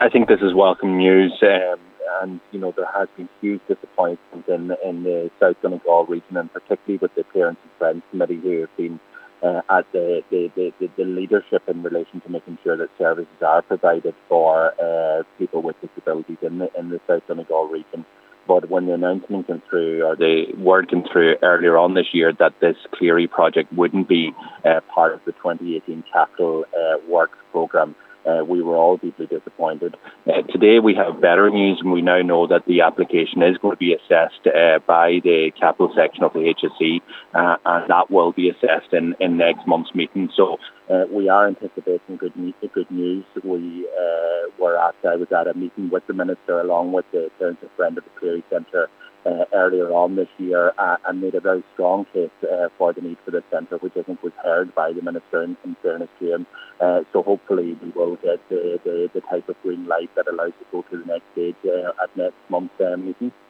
I think this is welcome news, and there has been huge disappointment in the South Donegal region, and particularly with the Parents and Friends Committee, who have been at the leadership in relation to making sure that services are provided for people with disabilities in the South Donegal region. But when the announcement came through, or the word came through earlier on this year, that this Cleary project wouldn't be part of the 2018 capital works programme, we were all deeply disappointed. Today we have better news, and we now know that the application is going to be assessed by the capital section of the HSE, and that will be assessed in next month's meeting. So we are anticipating good news. I was at a meeting with the Minister along with the Parents and Friends of the Cleary Centre earlier on this year, and made a very strong case for the need for this centre, which I think was heard by the Minister in fairness to him. So hopefully we will get the type of green light that allows us to go to the next stage at next month's meeting.